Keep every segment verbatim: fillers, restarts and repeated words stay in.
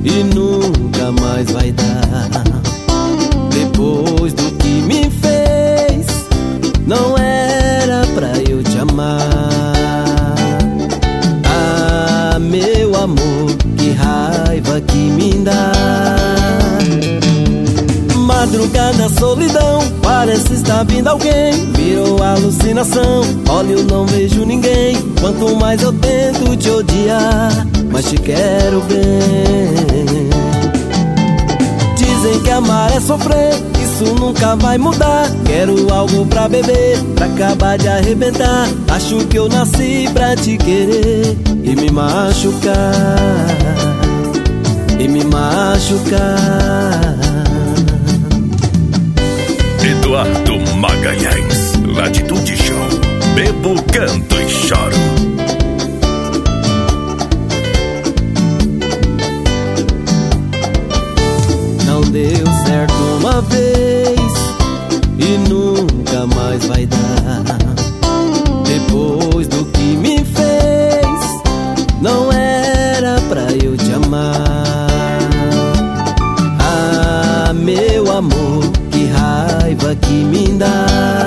e nunca mais vai dar. Depois do que me fez, não era pra eu te amar. Ah, meu amor, que raiva que me dá. Madrugada, solidão, parece estar vindo alguém. Virou alucinação, olha, eu não vejo ninguém. Quanto mais eu tento te odiar, mas te quero bem. Dizem que amar é sofrer, isso nunca vai mudar. Quero algo pra beber, pra acabar de arrebentar. Acho que eu nasci pra te querer e me machucar, e me machucar. Eduardo Magalhães, Latitude Show. Bebo, canto e choro. Não deu certo uma vez e nunca mais vai dar. Depois do que me fez, não era pra eu te amar. Ah, meu amor, que raiva que me dá.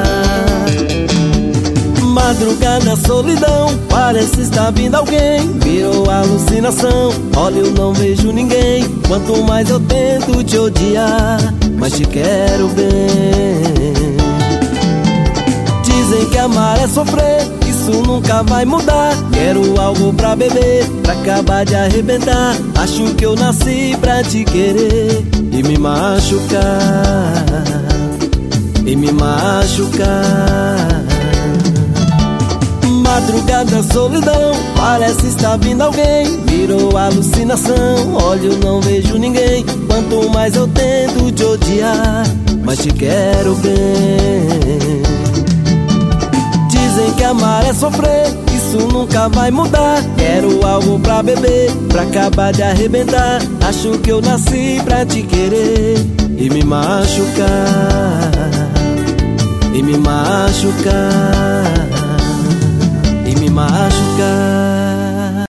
Madrugada, solidão, parece estar vindo alguém. Virou alucinação, olha, eu não vejo ninguém. Quanto mais eu tento te odiar, mas te quero bem. Dizem que amar é sofrer, isso nunca vai mudar. Quero algo pra beber, pra acabar de arrebentar. Acho que eu nasci pra te querer e me machucar, e me machucar. Madrugada, solidão, parece estar vindo alguém. Virou alucinação, olha, eu não vejo ninguém. Quanto mais eu tento te odiar, mas te quero bem. Dizem que amar é sofrer, isso nunca vai mudar. Quero algo pra beber, pra acabar de arrebentar. Acho que eu nasci pra te querer e me machucar, e me machucar, e me machucar.